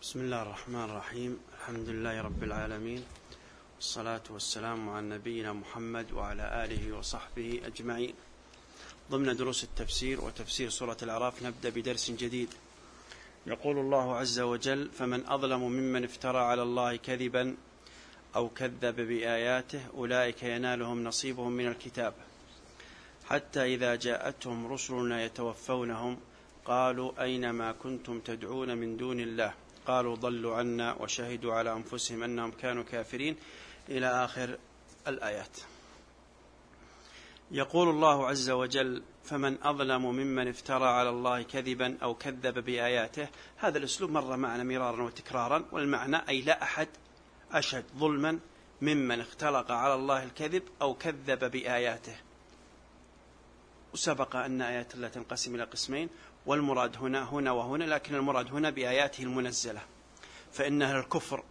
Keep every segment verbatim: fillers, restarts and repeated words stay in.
بسم الله الرحمن الرحيم. الحمد لله رب العالمين، والصلاة والسلام على نبينا محمد وعلى آله وصحبه أجمعين. ضمن دروس التفسير وتفسير سورة الأعراف نبدأ بدرس جديد. يقول الله عز وجل: فمن أظلم ممن افترى على الله كذبا أو كذب بآياته أولئك ينالهم نصيبهم من الكتاب حتى إذا جاءتهم رسلنا يتوفونهم قالوا أين ما كنتم تدعون من دون الله قالوا ضلوا عنا وشهدوا على أنفسهم أنهم كانوا كافرين، إلى آخر الآيات. يقول الله عز وجل: فمن أظلم ممن افترى على الله كذبا أو كذب بآياته. هذا الأسلوب مر معنا مرارا وتكرارا، والمعنى أي لا أحد أشد ظلما ممن اختلق على الله الكذب أو كذب بآياته. وسبق أن آيات الله تنقسم إلى قسمين، والمراد هنا هنا وهنا، لكن المراد هنا بآياته المنزلة، فإن أهل الكفر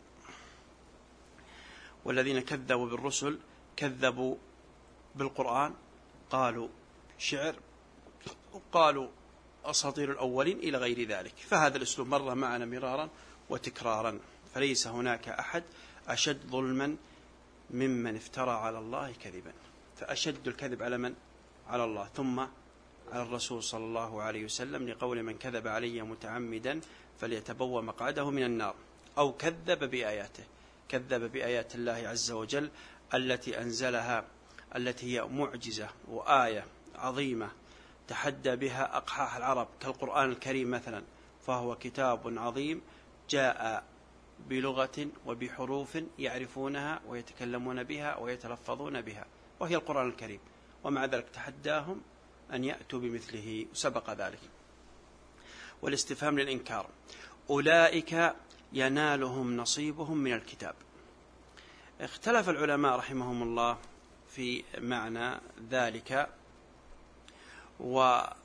والذين كذبوا بالرسل كذبوا بالقرآن، قالوا شعر وقالوا أساطير الأولين إلى غير ذلك. فهذا الأسلوب مر معنا مرارا وتكرارا، فليس هناك أحد أشد ظلما ممن افترى على الله كذبا. فأشد الكذب على من؟ على الله، ثم على الرسول صلى الله عليه وسلم، لقول: من كذب علي متعمدا فليتبوأ مقعده من النار. أو كذب بآياته، كذب بآيات الله عز وجل التي أنزلها، التي هي معجزة وآية عظيمة تحدى بها أقحاح العرب، كالقرآن الكريم مثلا، فهو كتاب عظيم جاء بلغة وبحروف يعرفونها ويتكلمون بها ويتلفظون بها، وهي القرآن الكريم، ومع ذلك تحداهم أن يأتوا بمثله، وسبق ذلك. والاستفهام للإنكار: أولئك ينالهم نصيبهم من الكتاب. اختلف العلماء رحمهم الله في معنى ذلك، وذهب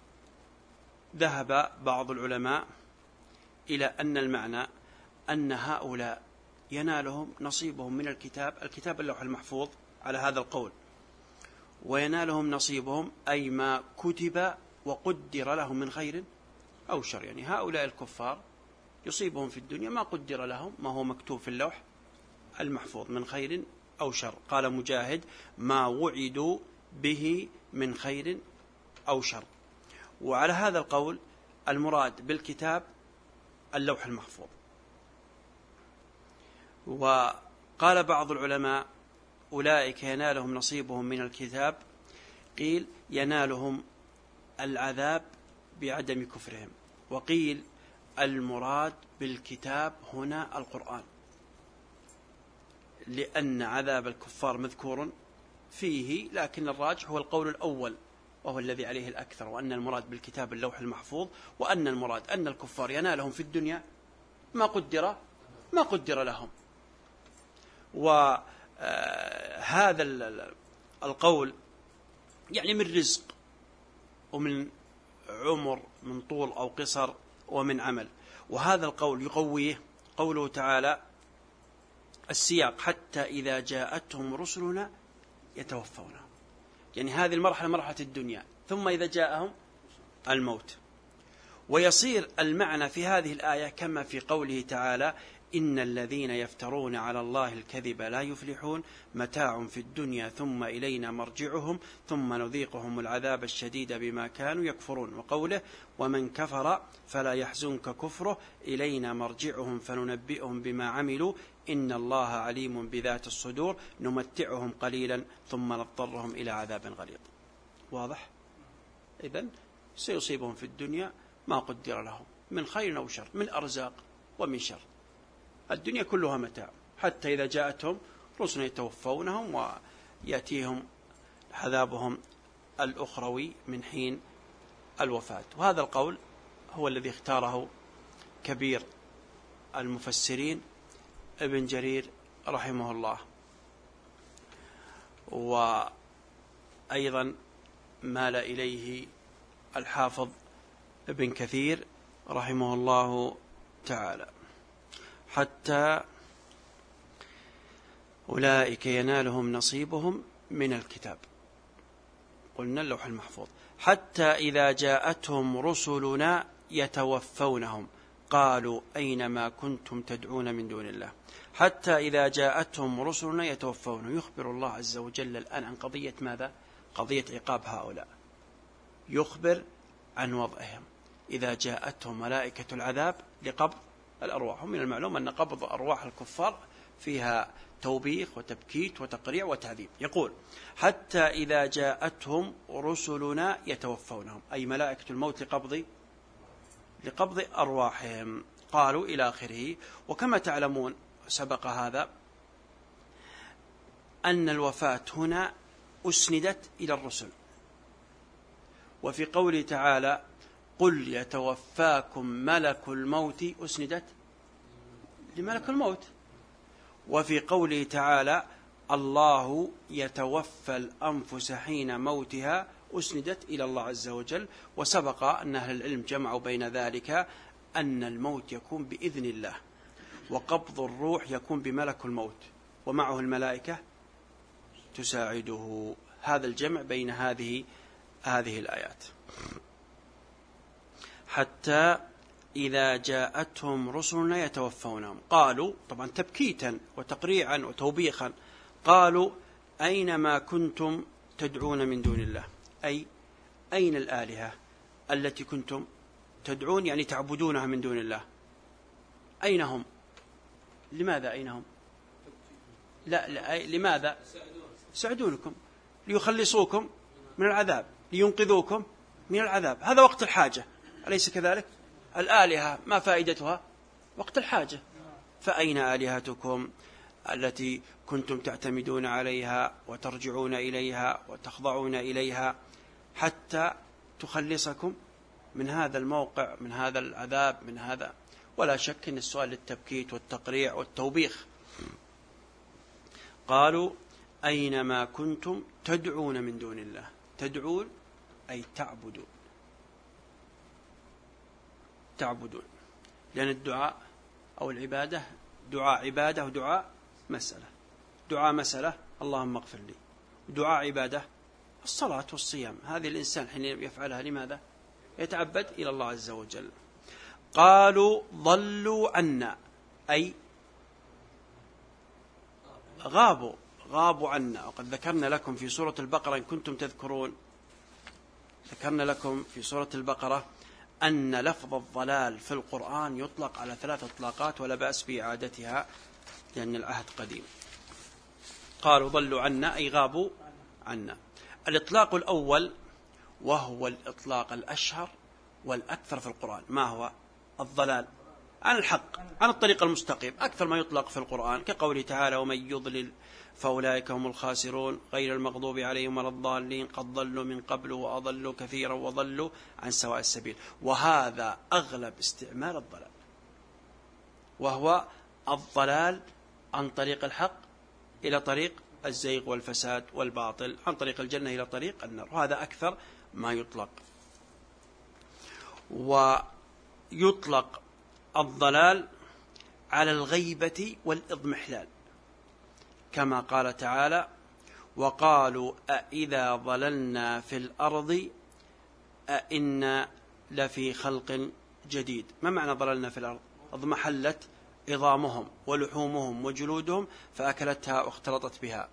بعض العلماء إلى أن المعنى أن هؤلاء ينالهم نصيبهم من الكتاب، الكتاب اللوح المحفوظ على هذا القول، وينالهم نصيبهم أي ما كتب وقدر لهم من خير أو شر. يعني هؤلاء الكفار يصيبهم في الدنيا ما قدر لهم، ما هو مكتوب في اللوح المحفوظ من خير أو شر. قال مجاهد: ما وعدوا به من خير أو شر. وعلى هذا القول المراد بالكتاب اللوح المحفوظ. وقال بعض العلماء: أولئك ينالهم نصيبهم من الكتاب، قيل ينالهم العذاب بعدم كفرهم، وقيل المراد بالكتاب هنا القرآن، لأن عذاب الكفار مذكور فيه، لكن الراجح هو القول الأول وهو الذي عليه الأكثر، وأن المراد بالكتاب اللوح المحفوظ، وأن المراد أن الكفار ينالهم في الدنيا ما قدر ما قدر لهم. و آه هذا القول يعني من رزق ومن عمر، من طول أو قصر، ومن عمل. وهذا القول يقويه قوله تعالى السياق: حتى إذا جاءتهم رسلنا يتوفونهم. يعني هذه المرحلة مرحلة الدنيا، ثم إذا جاءهم الموت. ويصير المعنى في هذه الآية كما في قوله تعالى: إن الذين يفترون على الله الكذب لا يفلحون، متاع في الدنيا ثم إلينا مرجعهم ثم نذيقهم العذاب الشديد بما كانوا يكفرون. وقوله: ومن كفر فلا يحزنك كفره إلينا مرجعهم فننبئهم بما عملوا إن الله عليم بذات الصدور نمتعهم قليلا ثم نضطرهم إلى عذاب غليظ. واضح؟ إذن سيصيبهم في الدنيا ما قدر لهم من خير أو شر، من أرزاق ومن شر. الدنيا كلها متاع، حتى إذا جاءتهم رسل يتوفونهم ويأتيهم عذابهم الأخروي من حين الوفاة. وهذا القول هو الذي اختاره كبير المفسرين ابن جرير رحمه الله، وأيضا مال إليه الحافظ ابن كثير رحمه الله تعالى. حتى أولئك ينالهم نصيبهم من الكتاب، قلنا اللوح المحفوظ، حتى إذا جاءتهم رسلنا يتوفونهم قالوا أينما كنتم تدعون من دون الله حتى إذا جاءتهم رسلنا يتوفون. يخبر الله عز وجل الآن عن قضية ماذا؟ قضية عقاب هؤلاء، يخبر عن وضعهم إذا جاءتهم ملائكة العذاب لقبض الأرواح. ومن المعلوم أن قبض أرواح الكفار فيها توبيخ وتبكيت وتقريع وتعذيب. يقول حتى إذا جاءتهم رسلنا يتوفونهم، أي ملائكة الموت لقبض لقبض أرواحهم. قالوا إلى آخره. وكما تعلمون سبق هذا أن الوفاة هنا أسندت إلى الرسل، وفي قوله تعالى قل يتوفاكم ملك الموت أسندت لملك الموت، وفي قوله تعالى الله يتوفى الأنفس حين موتها أسندت إلى الله عز وجل. وسبق أن أهل العلم جمعوا بين ذلك أن الموت يكون بإذن الله، وقبض الروح يكون بملك الموت، ومعه الملائكة تساعده. هذا الجمع بين هذه هذه الآيات. حتى إذا جاءتهم رسلنا يتوفونهم قالوا، طبعا تبكيتا وتقريعا وتوبيخا، قالوا أينما كنتم تدعون من دون الله، أي أين الآلهة التي كنتم تدعون، يعني تعبدونها من دون الله، أين هم؟ لماذا أين هم؟ لا, لا لماذا؟ يساعدونكم ليخلصوكم من العذاب، لينقذوكم من العذاب. هذا وقت الحاجة، أليس كذلك؟ الآلهة ما فائدتها؟ وقت الحاجة. فأين آلهتكم التي كنتم تعتمدون عليها وترجعون إليها وتخضعون إليها حتى تخلصكم من هذا الموقع، من هذا العذاب، من هذا؟ ولا شك أن السؤال للتبكيت والتقريع والتوبيخ. قالوا أينما كنتم تدعون من دون الله. تدعون أي تعبدون، تعبدون، لأن الدعاء أو العبادة دعاء عبادة ودعاء مسألة. دعاء مسألة اللهم اغفر لي، ودعاء عبادة الصلاة والصيام. هذه الإنسان حين يفعلها لماذا؟ يتعبد إلى الله عز وجل. قالوا ضلوا عنا، أي غابوا غابوا عنا. وقد ذكرنا لكم في سورة البقرة إن كنتم تذكرون، ذكرنا لكم في سورة البقرة أن لفظ الضلال في القرآن يطلق على ثلاث إطلاقات ولا بأس بإعادتها لأن العهد قديم. قالوا ضلوا عنا أي غابوا عنا. الإطلاق الأول وهو الإطلاق الأشهر والأكثر في القرآن، ما هو؟ الضلال عن الحق، عن الطريق المستقيم، أكثر ما يطلق في القرآن، كقوله تعالى ومن يضلل فأولئك هم الخاسرون غير المغضوب عليهم ولا الضالين قد ضلوا من قبل وأضلوا كثيرا وضلوا عن سواء السبيل. وهذا أغلب استعمال الضلال، وهو الضلال عن طريق الحق إلى طريق الزيغ والفساد والباطل، عن طريق الجنة إلى طريق النار، وهذا أكثر ما يطلق. ويطلق الضلال على الغيبة والإضمحلال، كما قال تعالى وقالوا أإذا ضللنا في الأرض أإنا لفي خلق جديد. ما معنى ضللنا في الأرض؟ اضمحلت عظامهم ولحومهم وجلودهم فأكلتها واختلطت بها.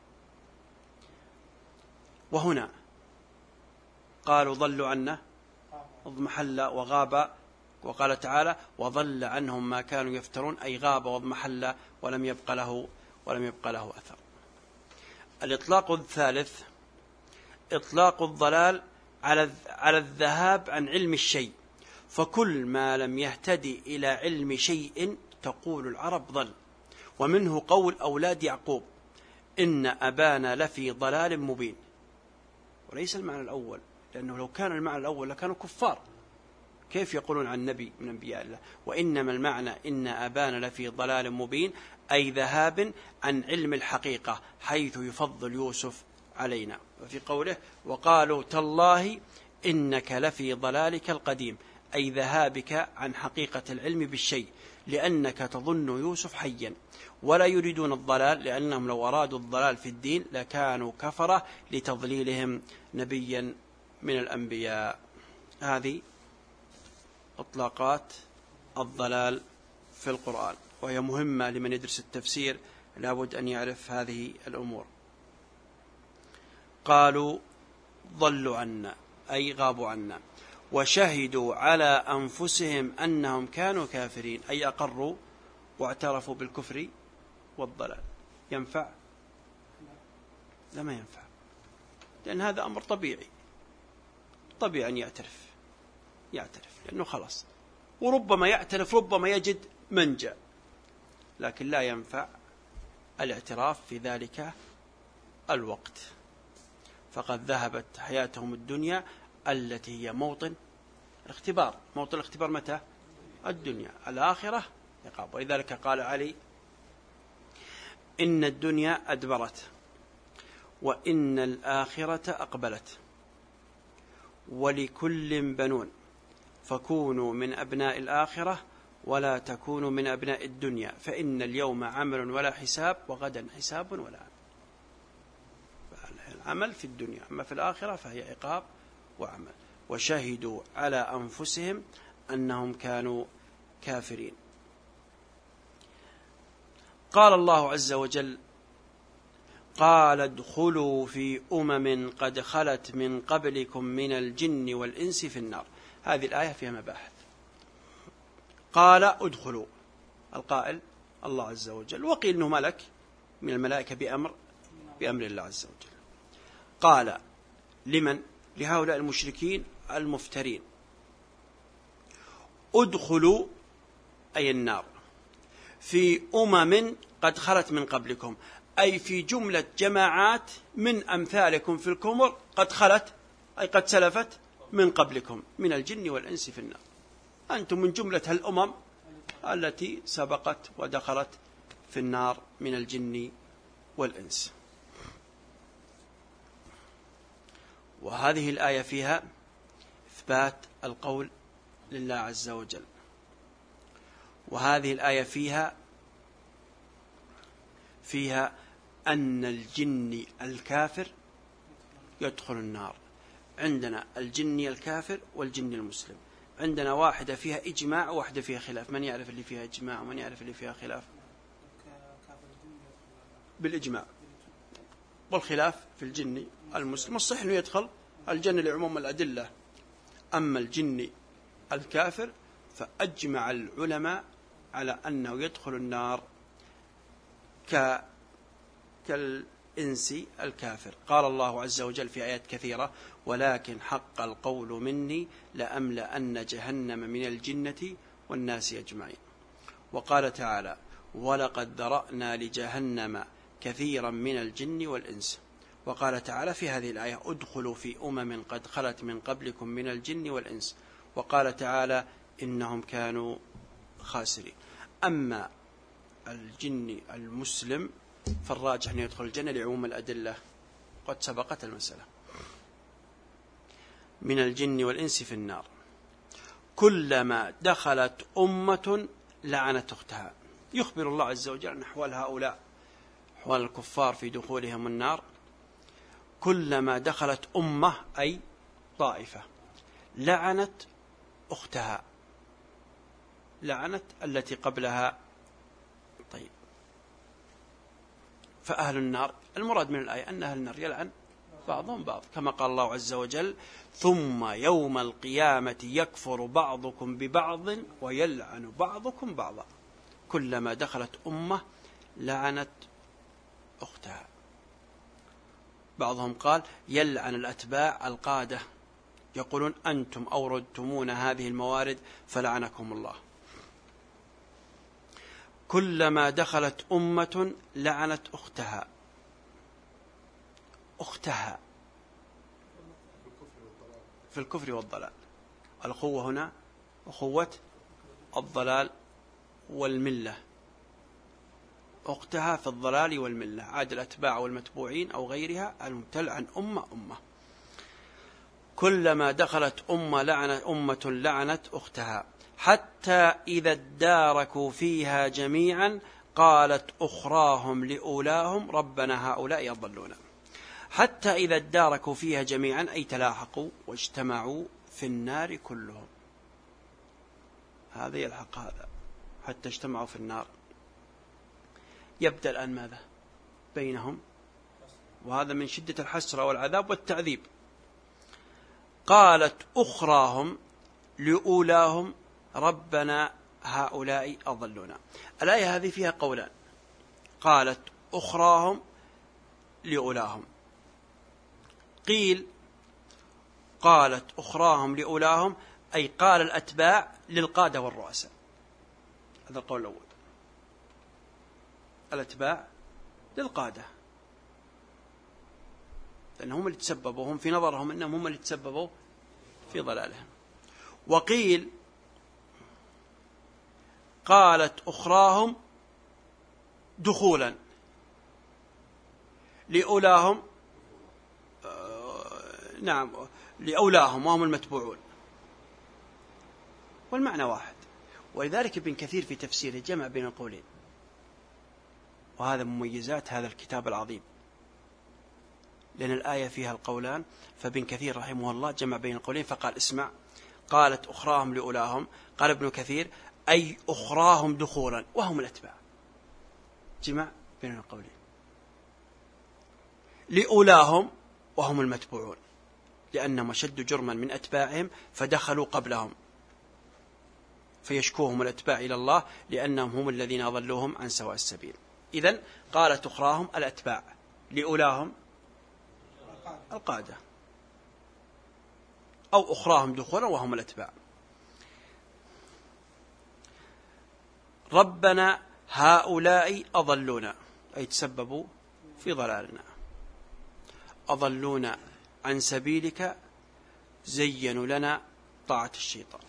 وهنا قالوا ضلوا عنا، اضمحل وغاب، وقال تعالى وضل عنهم ما كانوا يفترون، أي غاب واضمحل ولم يبق له ولم يبق له أثر. الإطلاق الثالث إطلاق الضلال على على الذهاب عن علم الشيء، فكل ما لم يهتدي إلى علم شيء تقول العرب ضل. ومنه قول أولاد يعقوب إن أبانا لفي ضلال مبين، وليس المعنى الأول، لأنه لو كان المعنى الأول لكانوا كفار، كيف يقولون عن نبي من أنبياء الله؟ وإنما المعنى إن أبانا لفي ضلال مبين، أي ذهاب عن علم الحقيقة حيث يفضل يوسف علينا. وفي قوله وقالوا تالله إنك لفي ضلالك القديم، أي ذهابك عن حقيقة العلم بالشيء لأنك تظن يوسف حيا. ولا يريدون الضلال لأنهم لو أرادوا الضلال في الدين لكانوا كفرة لتضليلهم نبيا من الأنبياء. هذه إطلاقات الضلال في القرآن، وهي مهمة لمن يدرس التفسير، لابد أن يعرف هذه الأمور. قالوا ضلوا عنا أي غابوا عنا، وشهدوا على أنفسهم أنهم كانوا كافرين، أي أقروا واعترفوا بالكفر والضلال. ينفع؟ لا ما ينفع، لأن هذا أمر طبيعي، طبيعي أن يعترف يعترف لأنه خلاص، وربما يعترف ربما يجد منجا، لكن لا ينفع الاعتراف في ذلك الوقت، فقد ذهبت حياتهم الدنيا التي هي موطن الاختبار. موطن الاختبار متى؟ الدنيا. الآخرة عقاب. ولذلك قال علي: إن الدنيا أدبرت وإن الآخرة أقبلت، ولكل بنون، فكونوا من أبناء الآخرة ولا تكونوا من أبناء الدنيا، فإن اليوم عمل ولا حساب، وغدا حساب ولا عمل. العمل في الدنيا، أما في الآخرة فهي عقاب وعمل. وشهدوا على أنفسهم أنهم كانوا كافرين. قال الله عز وجل: قال ادخلوا في أمم قد خلت من قبلكم من الجن والإنس في النار. هذه الآية فيها مباحث. قال ادخلوا، القائل الله عز وجل، وقيل إنه ملك من الملائكة بأمر بأمر الله عز وجل. قال لمن؟ لهؤلاء المشركين المفترين. ادخلوا أي النار في أمم قد خلت من قبلكم، أي في جملة جماعات من أمثالكم في الكمر قد خلت، أي قد سلفت من قبلكم من الجن والإنس في النار. أنتم من جملة الأمم التي سبقت ودخلت في النار من الجن والإنس. وهذه الآية فيها إثبات القول لله عز وجل، وهذه الآية فيها فيها أن الجن الكافر يدخل النار. عندنا الجن الكافر والجن المسلم، عندنا واحدة فيها إجماع وواحدة فيها خلاف. من يعرف اللي فيها إجماع ومن يعرف اللي فيها خلاف؟ بالإجماع، والخلاف في الجن المسلم. الصحيح أنه يدخل الجنة لعموم الأدلة، أما الجن الكافر فأجمع العلماء على أنه يدخل النار ك كالإنس الكافر. قال الله عز وجل في آيات كثيرة: ولكن حق القول مني لأملأن جهنم من الجنة والناس أجمعين. وقال تعالى: ولقد ذرأنا لجهنم كثيرا من الجن والإنس. وقال تعالى في هذه الآية: ادخلوا في أمم قد خلت من قبلكم من الجن والإنس. وقال تعالى: إنهم كانوا خاسرين. أما الجن المسلم فالراجح أن يدخل الجنة لعموم الأدلة، قد سبقت المسألة. من الجن والإنس في النار كلما دخلت أمة لعنت أختها. يخبر الله عز وجل عن أحوال هؤلاء، أحوال الكفار في دخولهم النار. كلما دخلت أمة أي طائفة لعنت أختها، لعنت التي قبلها. طيب، فأهل النار المراد من الآية أن أهل النار يلعن بعضهم بعض، كما قال الله عز وجل: ثم يوم القيامة يكفر بعضكم ببعض ويلعن بعضكم بعضا. كلما دخلت أمة لعنت أختها. بعضهم قال يلعن الأتباع القادة، يقولون أنتم أوردتمون هذه الموارد فلعنكم الله. كلما دخلت أمة لعنت أختها. أختها في الكفر والضلال. الأخوة هنا أخوة الضلال والملة، أختها في الضلال والملة، عاد الأتباع والمتبوعين أو غيرها المتلعن أمة أمة. كلما دخلت أمة لعنت أمة لعنت أختها، حتى إذا اداركوا فيها جميعا قالت أخراهم لأولاهم ربنا هؤلاء يضلون. حتى إذا اداركوا فيها جميعا أي تلاحقوا واجتمعوا في النار كلهم. هذا يلحق هذا حتى اجتمعوا في النار. يبدأ الآن ماذا بينهم؟ وهذا من شدة الحسرة والعذاب والتعذيب. قالت أخراهم لأولاهم ربنا هؤلاء أضلونا. الآية هذه فيها قولان. قالت أخراهم لأولاهم، قيل قالت أخراهم لأولاهم أي قال الأتباع للقادة والرؤساء. هذا القول الأول، الأتباع للقادة، لأنهم اللي تسببوا، هم في نظرهم أنهم هم اللي تسببوا في ضلالهم. وقيل قالت أخراهم دخولا لأولاهم، آه نعم لأولاهم وهم المتبوعون، والمعنى واحد. ولذلك ابن كثير في تفسيره جمع بين القولين، وهذا مميزات هذا الكتاب العظيم، لأن الآية فيها القولان. فابن كثير رحمه الله جمع بين القولين فقال اسمع، قالت أخراهم لأولاهم، قال ابن كثير أي أخراهم دخولا وهم الأتباع، جمع بين القولين. لأولاهم وهم المتبوعون، لأنهم شدوا جرما من أتباعهم فدخلوا قبلهم، فيشكوهم الأتباع إلى الله لأنهم هم الذين أضلوهم عن سواء السبيل. إذن قالت أخراهم الأتباع، لأولاهم القادة، أو أخراهم دخولا وهم الأتباع. ربنا هؤلاء أضلونا أي تسببوا في ضلالنا، أضلونا عن سبيلك، زينوا لنا طاعة الشيطان.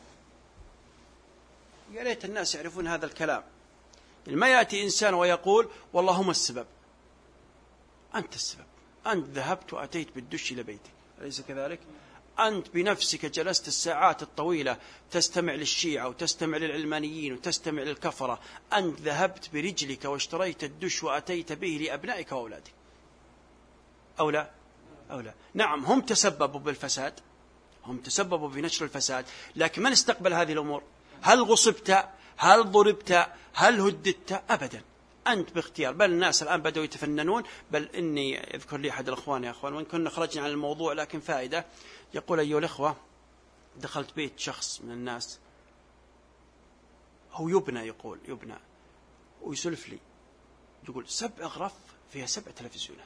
يا ليت الناس يعرفون هذا الكلام. ما يأتي إنسان ويقول والله هم السبب، أنت السبب، أنت ذهبت وأتيت بالدش إلى بيتك، أليس كذلك؟ أنت بنفسك جلست الساعات الطويلة تستمع للشيعة وتستمع للعلمانيين وتستمع للكفرة، أنت ذهبت برجلك واشتريت الدش وأتيت به لأبنائك وأولادك، أو لا؟ أو لا؟ نعم هم تسببوا بالفساد، هم تسببوا بنشر الفساد، لكن من استقبل هذه الأمور؟ هل غصبت؟ هل ضربت؟ هل هددت؟ أبدا، أنت باختيار. بل الناس الآن بدأوا يتفننون. بل إني أذكر لي أحد الأخوان يا أخوان، وإن كنا خرجنا عن الموضوع لكن فائدة، يقول أيها الأخوة دخلت بيت شخص من الناس، هو يبنى، يقول يبنى، ويسلف لي يقول سبع غرف فيها سبع تلفزيونات.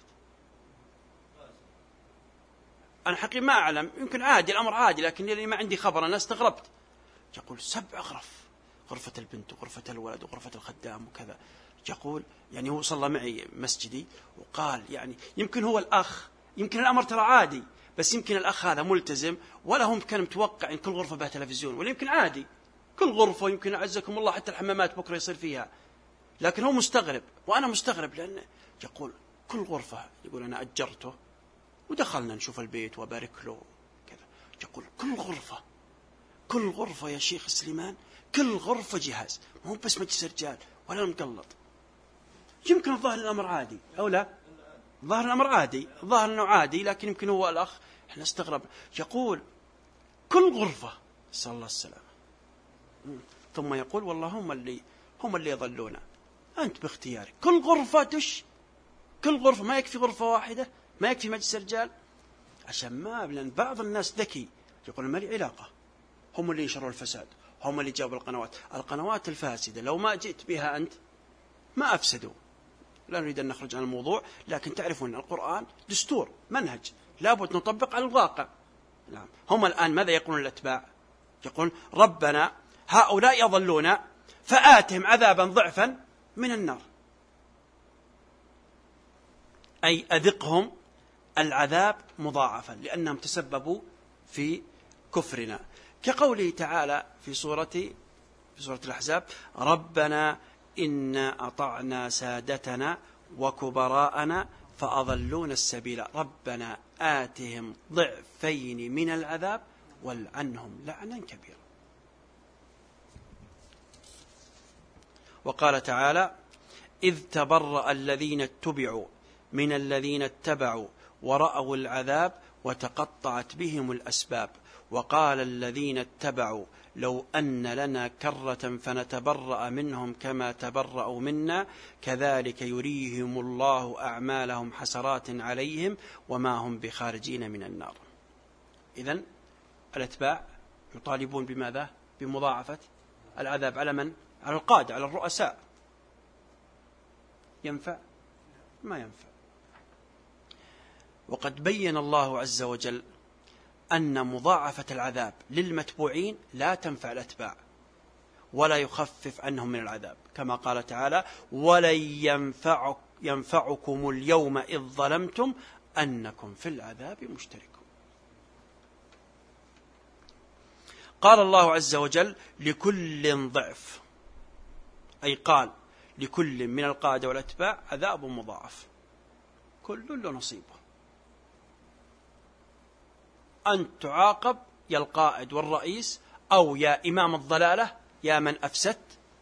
أنا حقيقة ما أعلم، يمكن عادي الأمر عادي، لكن لأني ما عندي خبر أنا استغربت. يقول سبع غرف، غرفة البنت وغرفة الولد وغرفة الخدام وكذا. يقول يعني هو صلى معي مسجدي وقال يعني يمكن هو الأخ، يمكن الأمر ترى عادي، بس يمكن الأخ هذا ملتزم ولا هم كان متوقع إن كل غرفة بها تلفزيون، ولا يمكن عادي كل غرفة، يمكن أعزكم الله حتى الحمامات بكرة يصير فيها، لكن هو مستغرب وأنا مستغرب. لأن يقول كل غرفة، يقول أنا أجرته ودخلنا نشوف البيت وبارك له كذا. يقول كل غرفة، كل غرفة يا شيخ سليمان، كل غرفة جهاز، مو بس مجلس رجال ولا مقلط. يمكن الظاهر الأمر عادي أو لا؟ ظاهر الأمر عادي، ظاهر أنه عادي، لكن يمكن هو الأخ احنا استغرب. يقول كل غرفة، نسأل الله السلامة. ثم يقول والله هم اللي هم اللي يضلونا، أنت باختيارك. كل غرفة تش، كل غرفة، ما يكفي غرفة واحدة، ما يكفي مجلس رجال، عشان ما، لأن بعض الناس ذكي يقول ما لي علاقة، هم اللي ينشروا الفساد، هم اللي جابوا القنوات، القنوات الفاسدة لو ما جئت بها أنت ما أفسدوا. لا نريد أن نخرج عن الموضوع، لكن تعرفون القرآن دستور، منهج لابد نطبق على الواقع. نعم. هم الآن ماذا يقولون الأتباع؟ يقول ربنا هؤلاء يضلونا فآتهم عذابا ضعفا من النار، أي أذقهم العذاب مضاعفا لأنهم تسببوا في كفرنا، كقوله تعالى في سورة في سورة الأحزاب ربنا إنا أطعنا سادتنا وكبراءنا فأضلونا السبيل ربنا آتهم ضعفين من العذاب والعنهم لعنا كبيرا. وقال تعالى إذ تبرأ الذين اتبعوا من الذين اتبعوا ورأوا العذاب وتقطعت بهم الأسباب وقال الذين اتبعوا لو أن لنا كرة فنتبرأ منهم كما تبرأوا منا كذلك يريهم الله أعمالهم حسرات عليهم وما هم بخارجين من النار. إذن الأتباع يطالبون بماذا؟ بمضاعفة العذاب على من؟ على القادة، على الرؤساء. ينفع؟ ما ينفع. وقد بين الله عز وجل أن مضاعفة العذاب للمتبوعين لا تنفع الأتباع ولا يخفف عنهم من العذاب، كما قال تعالى: ولن ينفعك ينفعكم اليوم إذ ظلمتم أنكم في العذاب مشتركون. قال الله عز وجل: لكل ضعف، أي قال لكل من القادة والأتباع عذاب مضاعف، كل له نصيبه. أن تعاقب يا القائد والرئيس، أو يا إمام الضلالة يا من أفسدت،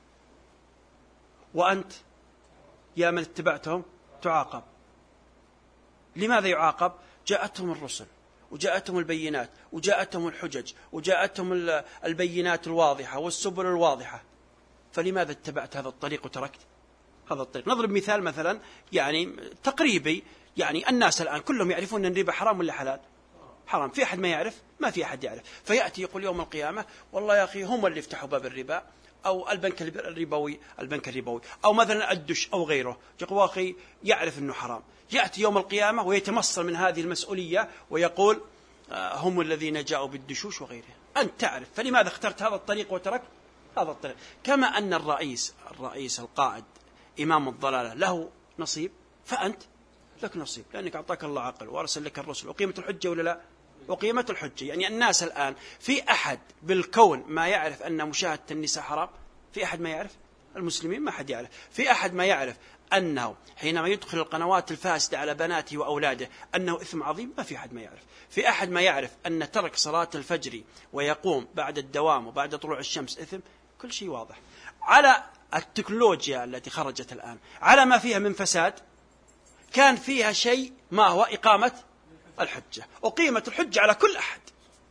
وأنت يا من اتبعتهم تعاقب. لماذا يعاقب؟ جاءتهم الرسل وجاءتهم البينات وجاءتهم الحجج وجاءتهم البينات الواضحة والسبل الواضحة، فلماذا اتبعت هذا الطريق وتركت هذا الطريق؟ نضرب مثال مثلا يعني تقريبي، يعني الناس الآن كلهم يعرفون أن الربا حرام ولا حلال؟ حرام. في أحد ما يعرف؟ ما في أحد يعرف. فيأتي يقول يوم القيامة: والله يا أخي هم اللي يفتحوا باب الربا، أو البنك الربوي البنك الربوي أو مثلا الدش أو غيره، يقول أخي يعرف أنه حرام. يأتي يوم القيامة ويتمصر من هذه المسؤولية ويقول: هم الذين جاءوا بالدشوش وغيره. أنت تعرف، فلماذا اخترت هذا الطريق وتركت هذا الطريق؟ كما أن الرئيس الرئيس القائد إمام الضلالة له نصيب، فأنت لك نصيب، لأنك أعطاك الله عقل وأرسل لك الرسل وقيمة الحجة ولا لا؟ وقيمة الحجة. يعني الناس الآن في أحد بالكون ما يعرف أن مشاهدة النساء حرام؟ في أحد ما يعرف؟ المسلمين ما حد يعرف. في أحد ما يعرف أنه حينما يدخل القنوات الفاسدة على بناته وأولاده أنه إثم عظيم؟ ما في أحد ما يعرف. في أحد ما يعرف أن ترك صلاة الفجر ويقوم بعد الدوام وبعد طلوع الشمس إثم؟ كل شيء واضح. على التكنولوجيا التي خرجت الآن، على ما فيها من فساد، كان فيها شيء ما هو إقامة الحجة، أقيمت الحجة على كل أحد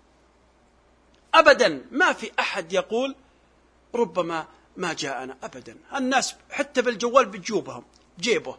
أبدا. ما في أحد يقول ربما ما جاءنا أبدا. الناس حتى بالجوال بجيوبهم جيبه.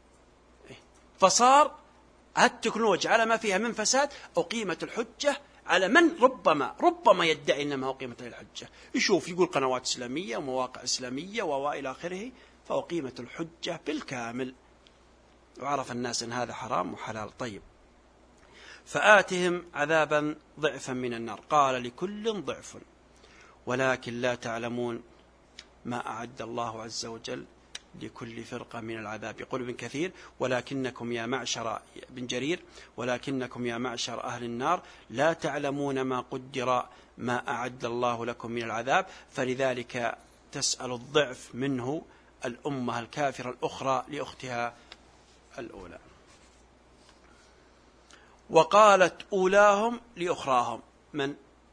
فصار التكنولوجيا على ما فيها من فساد أقيمت الحجة على من ربما ربما يدعي أنما أقيمت الحجة. يشوف يقول قنوات إسلامية ومواقع إسلامية وإلى آخره، فأقيمت الحجة بالكامل وعرف الناس أن هذا حرام وحلال. طيب، فآتهم عذابا ضعفا من النار. قال: لكل ضعف ولكن لا تعلمون ما أعد الله عز وجل لكل فرقة من العذاب. يقول ابن كثير: ولكنكم يا معشر بن جرير ولكنكم يا معشر أهل النار لا تعلمون ما قدر ما أعد الله لكم من العذاب، فلذلك تسأل الضعف منه الأمة الكافرة الأخرى لأختها الأولى. وقالت أولاهم لأخراهم. من؟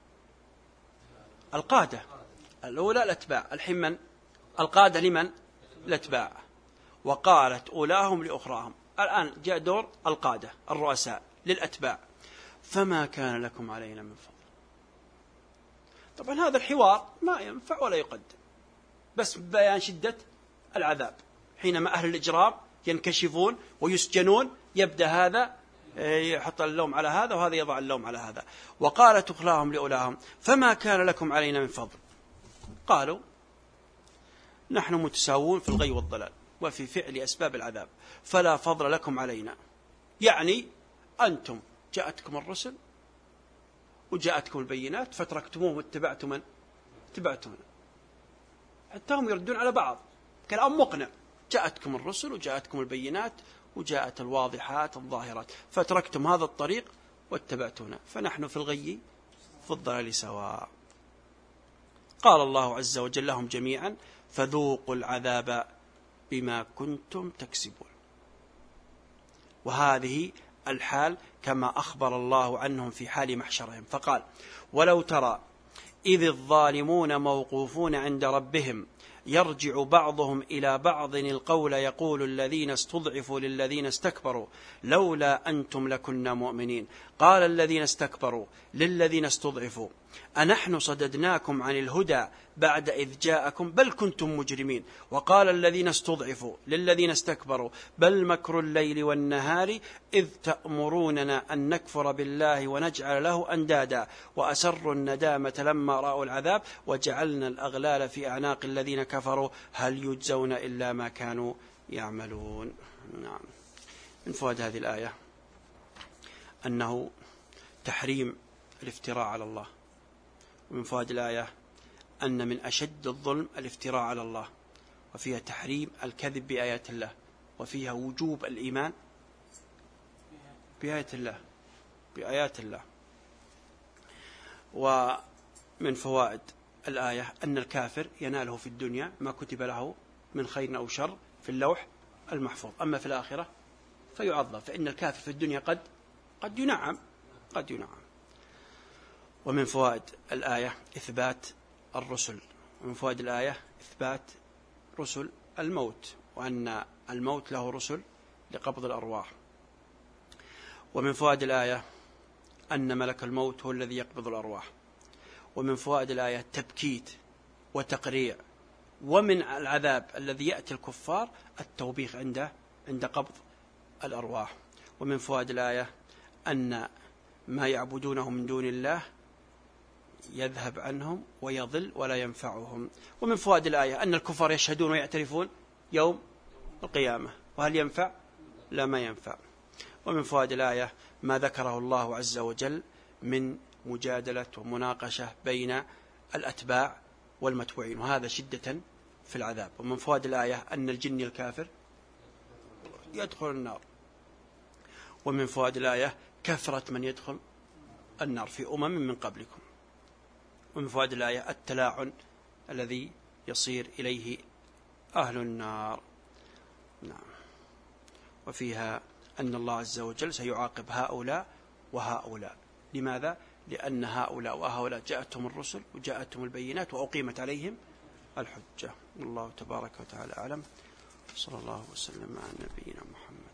القادة. الأولى الأتباع، الحين من؟ القادة لمن؟ الأتباع. وقالت أولاهم لأخراهم. الآن جاء دور القادة الرؤساء للأتباع: فما كان لكم علينا من فضل. طبعا هذا الحوار ما ينفع ولا يقدم، بس بيان شدة العذاب. حينما أهل الإجرام ينكشفون ويسجنون يبدأ هذا يحط اللوم على هذا وهذا يضع اللوم على هذا. وقالت أخلاهم لأولاهم: فما كان لكم علينا من فضل. قالوا: نحن متساوون في الغي والضلال وفي فعل أسباب العذاب، فلا فضل لكم علينا. يعني أنتم جاءتكم الرسل وجاءتكم البينات فتركتموه واتبعتم من؟ اتبعتم. حتى هم يردون على بعض كلام مقنع: جاءتكم الرسل وجاءتكم البينات وجاءت الواضحات الظاهرات، فتركتم هذا الطريق واتبعتونا، فنحن في الغي في الضلال سواء. قال الله عز وجل لهم جميعا: فذوقوا العذاب بما كنتم تكسبون. وهذه الحال كما أخبر الله عنهم في حال محشرهم، فقال: ولو ترى إذ الظالمون موقوفون عند ربهم يرجع بعضهم إلى بعض القول يقول الذين استضعفوا للذين استكبروا لولا أنتم لكنا مؤمنين قال الذين استكبروا للذين استضعفوا أنحن صددناكم عن الهدى بعد إذ جاءكم بل كنتم مجرمين وقال الذين استضعفوا للذين استكبروا بل مكر الليل والنهار إذ تأمروننا أن نكفر بالله ونجعل له أندادا وأسروا الندامة لما رأوا العذاب وجعلنا الأغلال في أعناق الذين كفروا هل يجزون إلا ما كانوا يعملون. نعم. من فوائد هذه الآية أنه تحريم الافتراء على الله. ومن فوائد الآية أن من أشد الظلم الافتراء على الله، وفيها تحريم الكذب بآيات الله، وفيها وجوب الإيمان بآيات الله بآيات الله. ومن فوائد الآية أن الكافر يناله في الدنيا ما كتب له من خير أو شر في اللوح المحفوظ، أما في الآخرة فيعذب، فإن الكافر في الدنيا قد قد ينعم قد ينعم. ومن فوائد الآية إثبات الرسل. ومن فوائد الآية إثبات رسل الموت، وأن الموت له رسل لقبض الأرواح. ومن فوائد الآية أن ملك الموت هو الذي يقبض الأرواح. ومن فوائد الآية تبكيت وتقريع. ومن العذاب الذي يأتي الكفار التوبيخ عند عند قبض الأرواح. ومن فوائد الآية أن ما يعبدونه من دون الله يذهب عنهم ويضل ولا ينفعهم. ومن فوائد الآية أن الكفار يشهدون ويعترفون يوم القيامة، وهل ينفع؟ لا، ما ينفع. ومن فوائد الآية ما ذكره الله عز وجل من مجادلة ومناقشة بين الأتباع والمتبوعين، وهذا شدة في العذاب. ومن فوائد الآية أن الجن الكافر يدخل النار. ومن فوائد الآية كثرة من يدخل النار في أمم من قبلكم. ومن فوائد الآية التلاعن الذي يصير إليه أهل النار. نعم. وفيها أن الله عز وجل سيعاقب هؤلاء وهؤلاء. لماذا؟ لأن هؤلاء وهؤلاء جاءتهم الرسل وجاءتهم البينات وأقيمت عليهم الحجة. الله تبارك وتعالى أعلم. صلى الله وسلم على نبينا محمد.